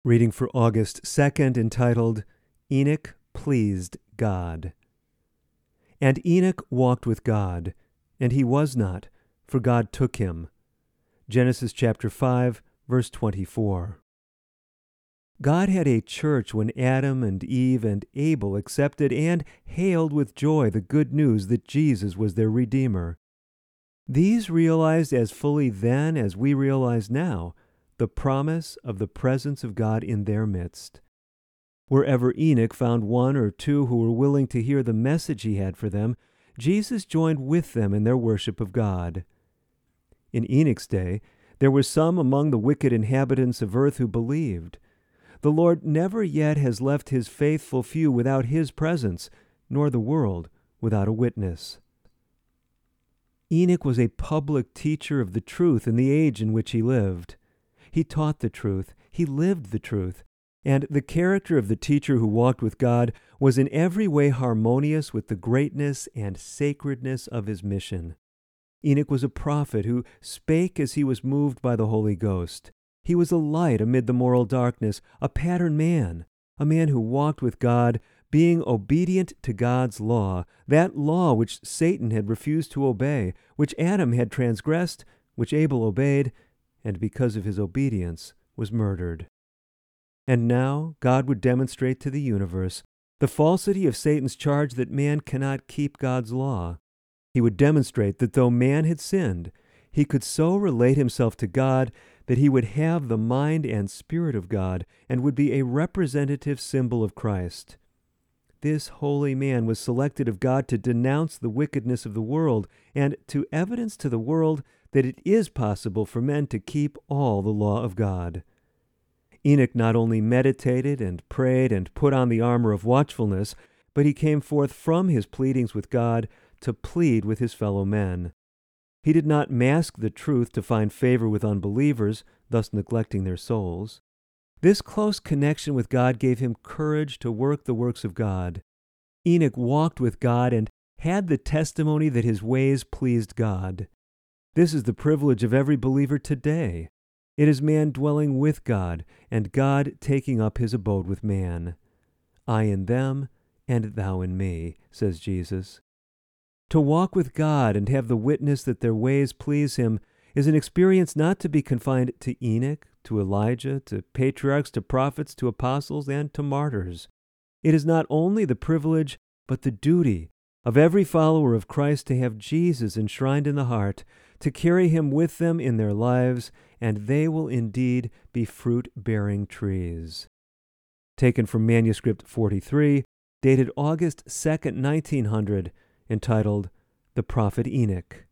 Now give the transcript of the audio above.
Reading for August 2nd, entitled, Enoch Pleased God. And Enoch walked with God, and he was not, for God took him. Genesis chapter 5, verse 24. God had a church when Adam and Eve and Abel accepted and hailed with joy the good news that Jesus was their Redeemer. These realized as fully then as we realize now the promise of the presence of God in their midst. Wherever Enoch found one or two who were willing to hear the message he had for them, Jesus joined with them in their worship of God. In Enoch's day, there were some among the wicked inhabitants of earth who believed. The Lord never yet has left his faithful few without his presence, nor the world without a witness. Enoch was a public teacher of the truth in the age in which he lived. He taught the truth, he lived the truth, and the character of the teacher who walked with God was in every way harmonious with the greatness and sacredness of his mission. Enoch was a prophet who spake as he was moved by the Holy Ghost. He was a light amid the moral darkness, a pattern man, a man who walked with God, being obedient to God's law, that law which Satan had refused to obey, which Adam had transgressed, which Abel obeyed, and because of his obedience was murdered. And now God would demonstrate to the universe the falsity of Satan's charge that man cannot keep God's law. He would demonstrate that though man had sinned, he could so relate himself to God that he would have the mind and spirit of God and would be a representative symbol of Christ. This holy man was selected of God to denounce the wickedness of the world and to evidence to the world that it is possible for men to keep all the law of God. Enoch not only meditated and prayed and put on the armor of watchfulness, but he came forth from his pleadings with God to plead with his fellow men. He did not mask the truth to find favor with unbelievers, thus neglecting their souls. This close connection with God gave him courage to work the works of God. Enoch walked with God and had the testimony that his ways pleased God. This is the privilege of every believer today. It is man dwelling with God, and God taking up his abode with man. I in them, and thou in me, says Jesus. To walk with God and have the witness that their ways please him is an experience not to be confined to Enoch, to Elijah, to patriarchs, to prophets, to apostles, and to martyrs. It is not only the privilege, but the duty of every follower of Christ to have Jesus enshrined in the heart, to carry him with them in their lives, and they will indeed be fruit-bearing trees. Taken from Manuscript 43, dated August 2nd, 1900, entitled The Prophet Enoch.